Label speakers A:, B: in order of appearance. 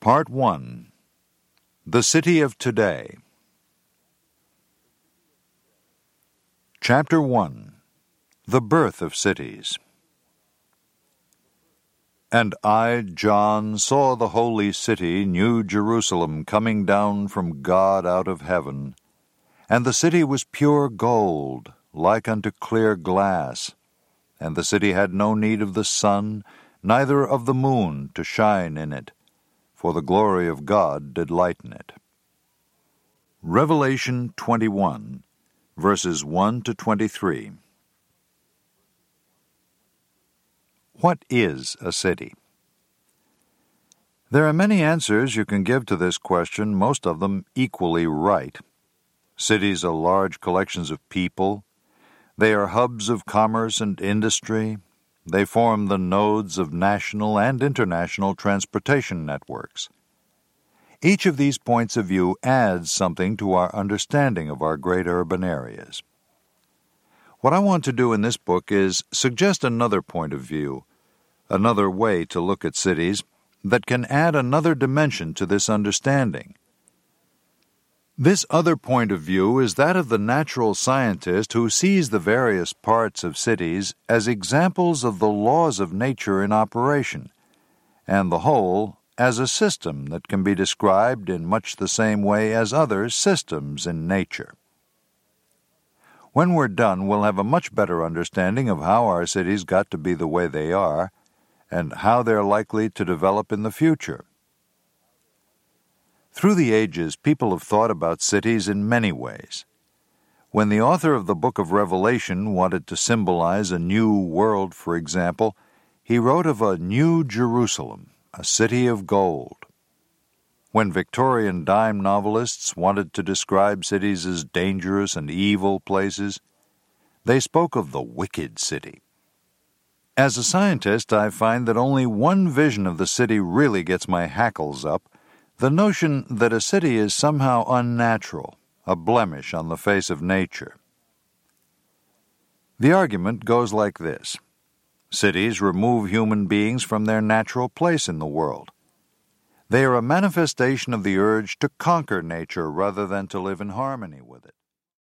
A: Part 1. The City of Today. Chapter 1. The Birth of Cities. And I, John, saw the holy city, New Jerusalem, coming down from God out of heaven. And the city was pure gold, like unto clear glass. And the city had no need of the sun, neither of the moon, to shine in it, for the glory of God did lighten it. Revelation 21, verses 1 to 23. What is a city? There are many answers you can give to this question, most of them equally right. Cities are large collections of people. They are hubs of commerce and industry. They form the nodes of national and international transportation networks. Each of these points of view adds something to our understanding of our great urban areas. What I want to do in this book is suggest another point of view, another way to look at cities that can add another dimension to this understanding. This other point of view is that of the natural scientist who sees the various parts of cities as examples of the laws of nature in operation, and the whole as a system that can be described in much the same way as other systems in nature. When we're done, we'll have a much better understanding of how our cities got to be the way they are, and how they're likely to develop in the future. Through the ages, people have thought about cities in many ways. When the author of the book of Revelation wanted to symbolize a new world, for example, he wrote of a New Jerusalem, a city of gold. When Victorian dime novelists wanted to describe cities as dangerous and evil places, they spoke of the wicked city. As a scientist, I find that only one vision of the city really gets my hackles up: the notion that a city is somehow unnatural, a blemish on the face of nature. The argument goes like this: cities remove human beings from their natural place in the world. They are a manifestation of the urge to conquer nature rather than to live in harmony with it.